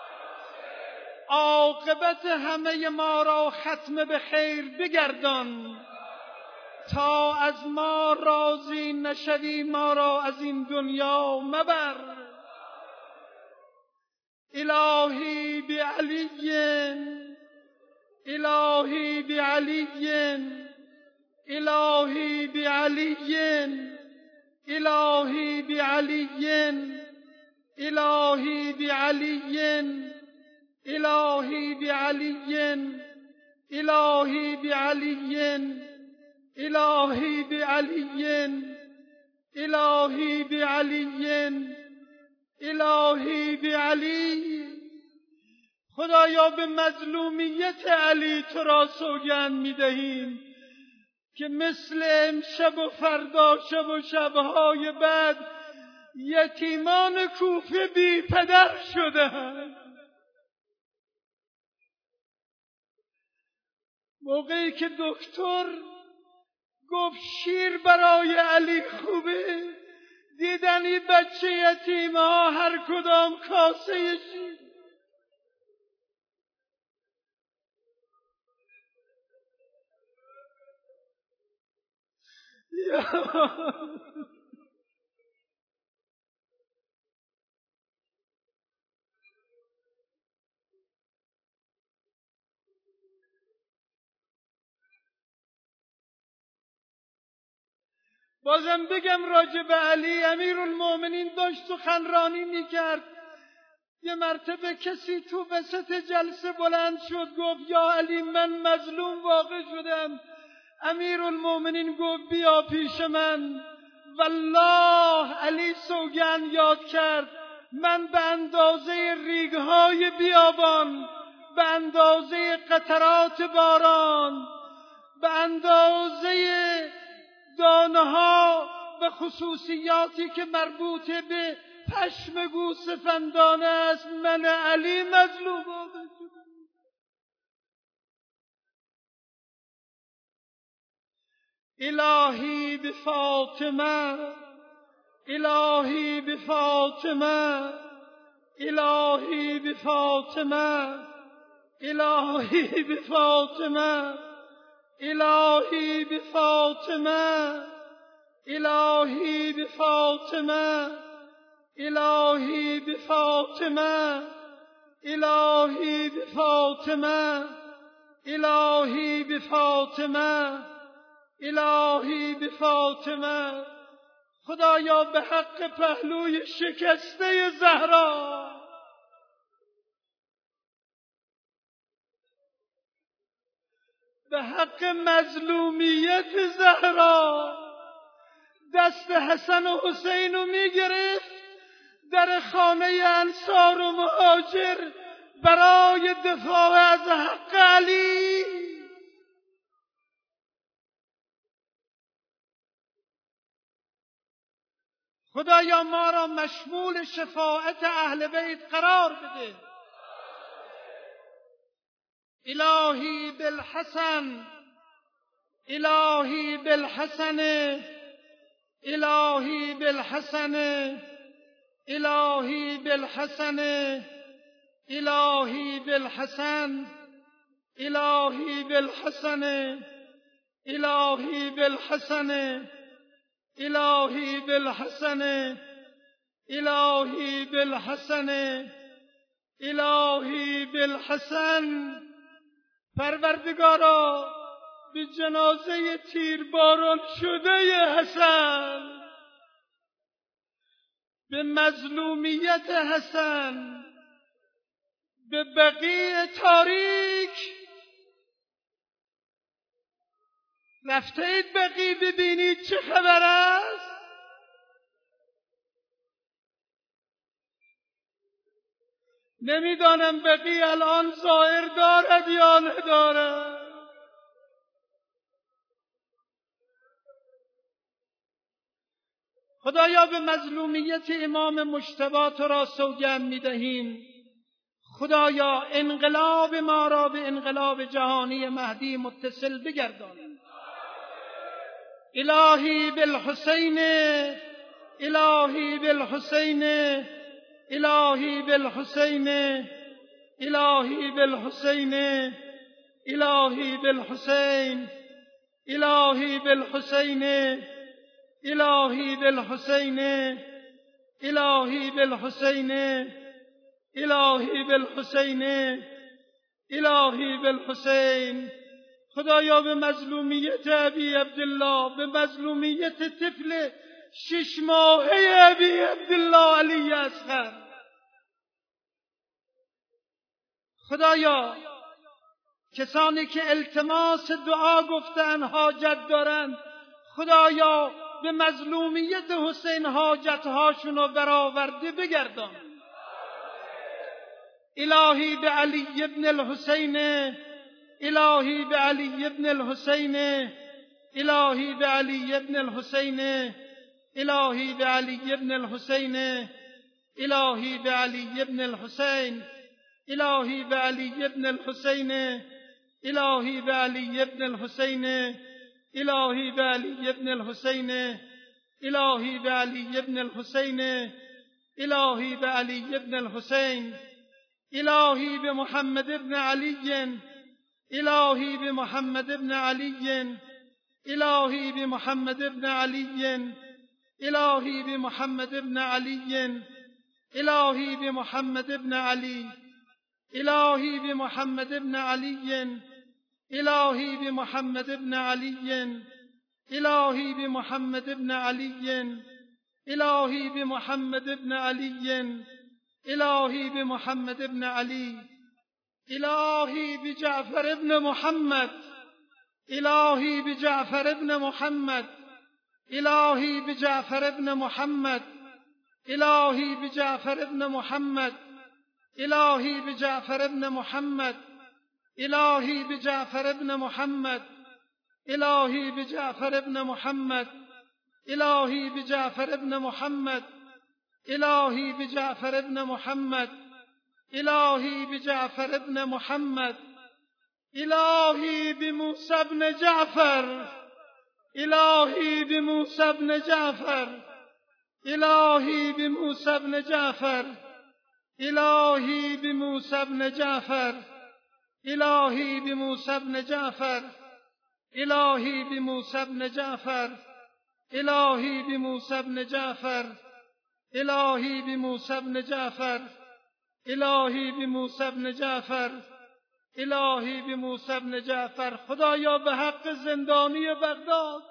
S1: عاقبت همه ما را ختم به خیر بگردان، تا از ما راضی نشوی ما را از این دنیا مبر. الهی بعلی الهی بعلی الهی بعلی الهی بعلی الهی بعلی الهی بعلی الهی بعلی الهی بعلی الهی بعلی الهی بعلی. خدایا به مظلومیت علی تو را سوگند می‌دهیم که مثل امشب و فردا شب و شبهای بعد یتیمان کوفه بی پدر شدند. موقعی که دکتر گفت شیر برای علی خوبه، دیدن این بچه یتیم ها هر کدام کاسه شیر. بازم بگم راجع به علی، امیرالمؤمنین داشت سخنرانی میکرد. یه مرتبه کسی تو وسط جلسه بلند شد گفت یا علی من مظلوم واقع شدم. امیرالمؤمنین گفت بیا پیش من. والله علی سوگند یاد کرد من به اندازه ریگهای بیابان، به اندازه قطرات باران، به اندازه دانه‌ها و خصوصیاتی که مربوط به پشم گوسفندانه است، من علی مظلوم واقع شدم. الهی بفاطمه الهی بفاطمه الهی بفاطمه الهی بفاطمه الهی بفاطمه الهی بفاطمه الهی بفاطمه الهی بفاطمه الهی بفاطمه الهی بفاطمه. خدایا به حق پهلوی شکسته زهرا، به حق مظلومیت زهرا دست حسن و حسین رو میگرفت، در خانه انصار و مهاجر برای دفاع از حق علی. خدایا ما را مشمول شفاعت اهل بیت قرار بده. الهی بالحسن، الهی بالحسن، الهی بالحسن، الهی بالحسن، الهی بالحسن، الهی بالحسن، الهی بالحسن، الهی بالحسن، الهی بالحسن، الهی بالحسن. پروردگارا به جنازه تیرباران شده حسن، به مظلومیت حسن، به بقیع تاریک رفتید بقیع ببینید چه خبر است؟ نمیدانم بقیع الان ظاهر دارد یا ندارد. خدایا به مظلومیت امام مجتبی تو را سوگند می‌دهیم. خدایا انقلاب ما را به انقلاب جهانی مهدی متصل بگردان. الهی بالحسین، الهی بالحسین، الهی بالحسین، الهی بالحسین، الهی بالحسین، الهی بالحسین، الهی بالحسین، الهی بالحسین، الهی بالحسین، الهی بالحسین. خدایا به مظلومیت ابی عبدالله، به مظلومیت طفل شش ماهه ابی عبدالله علی اصغر، خدایا کسانی که التماس دعا گفتن حاجت دارند، خدایا به مظلومیت حسین حاجتهاشون رو برآورده بگردان. الهی به علی ابن الحسین، الهی به علی ابن الحسین، الهی به علی ابن الحسین، الهی به علی ابن الحسین، الهی به علی ابن الحسین، الهی به علی ابن الحسین، الهی به علی ابن الحسین، الهی به علی ابن الحسین، الهی به علی ابن الحسین، الهی به علی ابن الحسین، الهی به محمد ابن علی، الهی به محمد ابن علی، الهی به محمد ابن علی، الهی به محمد ابن علی، الهی به محمد ابن علی، الهی به محمد ابن علی، الهی به محمد ابن علی، الهی به محمد ابن علی، الهی به محمد ابن علی، الهی به محمد ابن علی، الهی بجعفر ابن محمد، الهی بجعفر ابن محمد، الهی بجعفر ابن محمد، الهی بجعفر ابن محمد، الهی بجعفر ابن محمد، الهی بجعفر ابن محمد، الهی بجعفر ابن محمد، الهی بجعفر ابن محمد، الهی بجعفر ابن محمد، الهی بجعفر ابن محمد، الهی بموسی ابن جعفر، الهی بموسی ابن جعفر، الهی بموسی ابن جعفر، الهی بموسی ابن جعفر، الهی بموسی ابن جعفر، الهی بموسی ابن جعفر، الهی بموسی ابن جعفر، الهی بموسی ابن جعفر، الهی بموسی ابن جعفر، الهی بموسی ابن جعفر. خدایا به حق زندانی بغداد،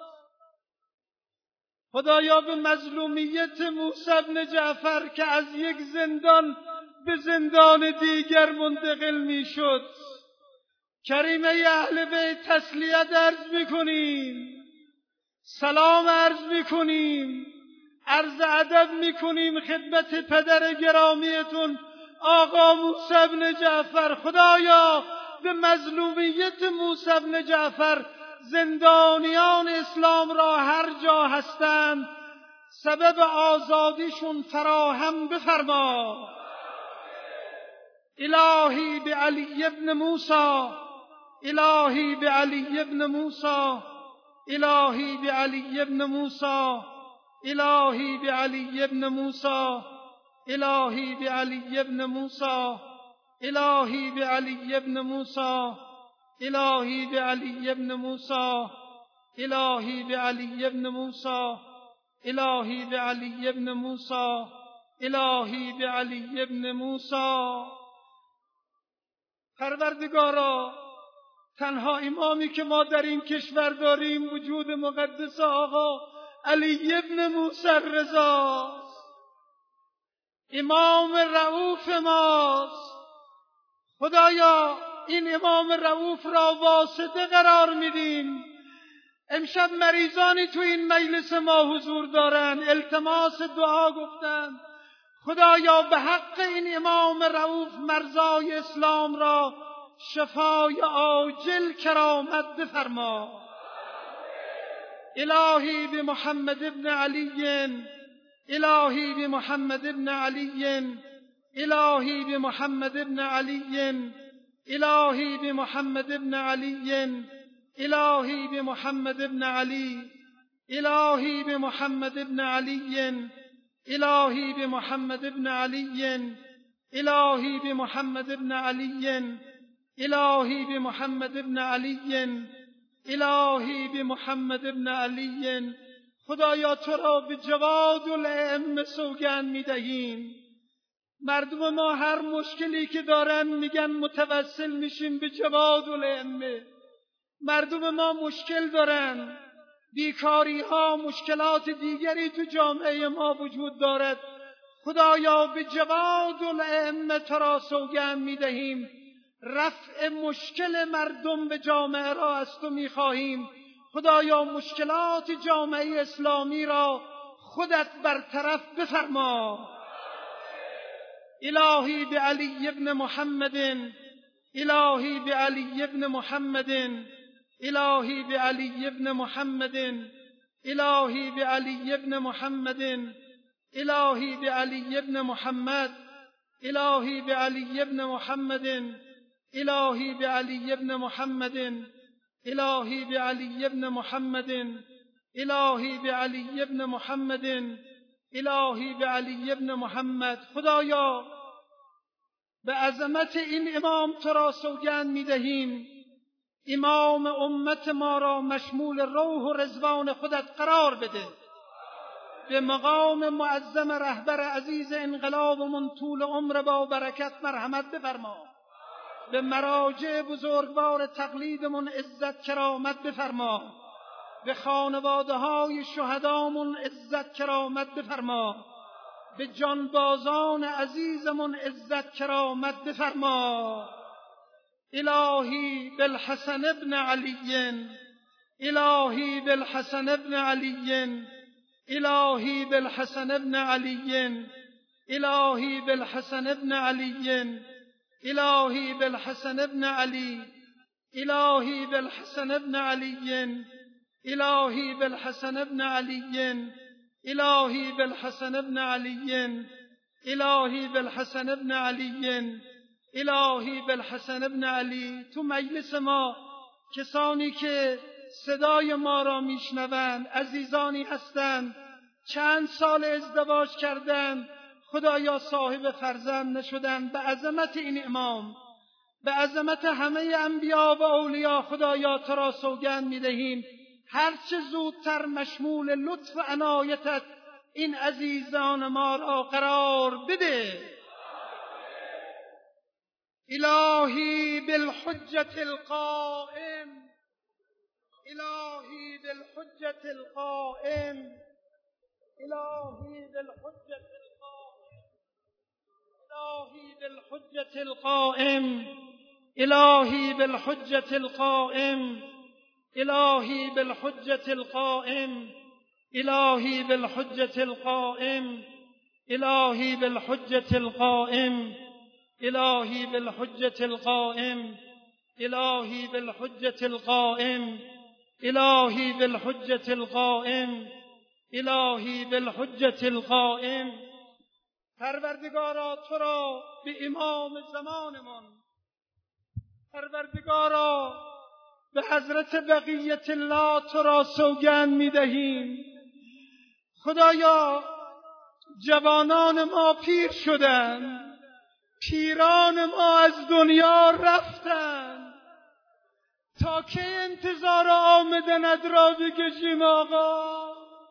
S1: خدایا به مظلومیت موسی ابن جعفر که از یک زندان به زندان دیگر منتقل می شد، کریمه اهل بیت تسلیت عرض میکنیم، سلام عرض میکنیم، عرض ادب میکنیم خدمت پدر گرامیتون آقا موسی بن جعفر. خدایا به مظلومیت موسی بن جعفر زندانیان اسلام را هر جا هستند سبب آزادیشون فراهم بفرما. الهی به علی ابن موسی، الهی به علی ابن موسی، الهی به علی ابن موسی، الهی به علی ابن موسی، الهی به علی ابن موسی، الهی به علی ابن موسی، الهی به علی ابن موسی، الهی به علی ابن موسی، الهی به علی ابن موسی، الهی به علی ابن موسی. پروردگارا، تنها امامی که ما در این کشور داریم وجود مقدس آقا علی ابن موسی رضاست. امام رؤوف ماست. خدایا این امام رؤوف را واسطه قرار میدیم. امشب مریضانی تو این مجلس ما حضور دارن، التماس دعا گفتن. خدایا به حق این امام رؤوف مرزای اسلام را شفای عاجل کرامت بفرما. الهی به محمد ابن علی، الهی به محمد ابن علی، الهی به محمد ابن علی، الهی به محمد ابن علی، الهی به محمد ابن علی، الهی به محمد ابن علی، الهی به محمد ابن علی، الهی به محمد ابن علی، الهی به محمد ابن علی، الهی به محمد ابن علی. خدایا تو را به جواد الائمه سوگند میدهیم. مردم ما هر مشکلی که دارن میگن متوسل میشیم به جواد الائمه. مردم ما مشکل دارن، بیکاری ها، مشکلات دیگری تو جامعه ما وجود دارد. خدایا به جواد الائمه تو را سوگند میدهیم، رفع مشکل مردم به جامعه را از تو میخواهیم. خدایا مشکلات جامعه اسلامی را خودت برطرف بفرما. الهی به علی ابن محمد، الهی به علی ابن محمد، الهی به علی ابن محمد، الهی به علی ابن محمد، الهی به علی ابن محمد، الهی به علی ابن محمد، الهی به علی ابن محمد، الهی به علی ابن محمد، الهی به علی ابن محمد، الهی به علی ابن محمد. خدایا به عظمت این امام تو را سوگند می‌دهیم، امام امت ما را مشمول روح و رضوان خودت قرار بده. به مقام معظم رهبر عزیز انقلابمون طول عمر با برکت مرحمت بفرما. به مراجع بزرگوار تقلیدمون عزت کرامت بفرما. به خانواده های شهدامون عزت کرامت بفرما. به جانبازان عزیزمون عزت کرامت بفرما. الهی بالحسن ابن علی، الهی بالحسن ابن علی، الهی بالحسن ابن علی، الهی بالحسن ابن علی، الهی بالحسن ابن علی، الهی بالحسن ابن علی، الهی بالحسن ابن علی، الهی بالحسن ابن علی، الهی بالحسن ابن علی، الهی بالحسن ابن علی. تو مجلس ما کسانی که صدای ما را میشنوند عزیزانی هستند چند سال ازدواج کردند، خدایا صاحب فرزند نشدند. به عظمت این امام، به عظمت همه انبیا و اولیا خدایا تو را سوگند میدهیم هرچه زودتر مشمول لطف و عنایتت این عزیزان ما را قرار بده. الهی بالحجة القائم، الهی بالحجة القائم، الهی بالحجة القائم، الهی بالحجة القائم، الهی بالحجة القائم الهی بالحجة القائم الهی بالحجة القائم الهی بالحجة القائم الهی بالحجة القائم الهی بالحجة القائم الهی بالحجة القائم الهی بالحجة القائم. پروردگارا تو را به امام زمانمان، پروردگارا به حضرت بقیت الله تو را سوگند می‌دهیم. خدایا جوانان ما پیر شدند، پیران ما از دنیا رفتند، تا که انتظار آمدنت را بکشیم آقا؟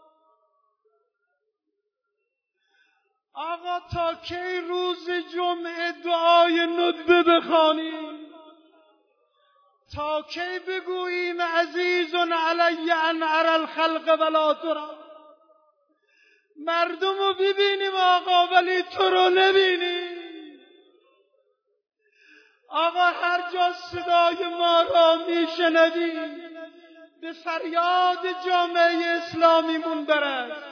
S1: آقا تا کی روز جمعه دعای ندبه بخوانیم؟ تا کی بگوییم عزیز علی ان اری الخلق ولا ترى؟ مردم رو ببینیم آقا ولی تو رو نبینیم. آقا هر جا صدای ما را میشنویم به فریاد جامعه اسلامیمون برد.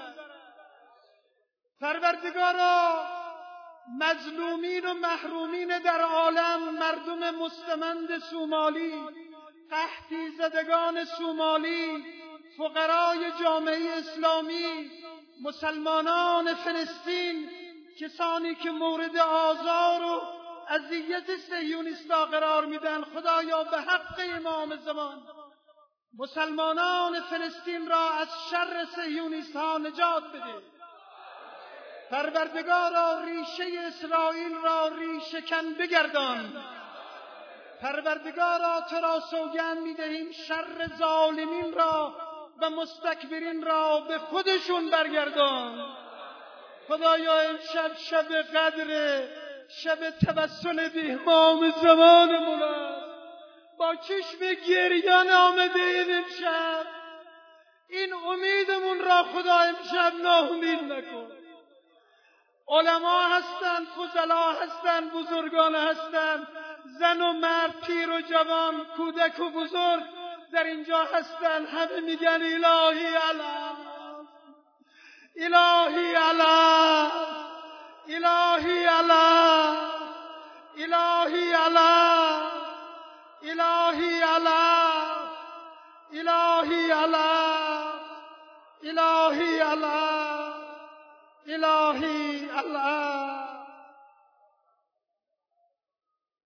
S1: پروردگارا مظلومین و محرومین در عالم، مردم مستمند سومالی، قحطی زدگان سومالی، فقرای جامعه اسلامی، مسلمانان فلسطین، کسانی که مورد آزار و اذیت صهیونیست‌ها قرار میدن، خدایا به حق امام زمان مسلمانان فلسطین را از شر صهیونیست‌ها نجات بده. پروردگارا ریشه اسرائیل را ریشه کن بگردان. پروردگارا تو را سوگند می‌دهیم شر ظالمین را و مستکبرین را به خودشون برگردان. خدایا امشب شب قدر، شب توسل به امام زمانمون است. با چشم گریان آمده ایم امشب. این امیدمون را خدا امشب ناامید نکن. علما هستند، فضلا هستند، بزرگان هستند، زن و مرد، پیر و جوان، کودک و بزرگ در اینجا هستند. همه میگن الهی علا، الهی علا، الهی علا، الهی علا، الهی علا، الهی علا، الهی علا، الهی علا.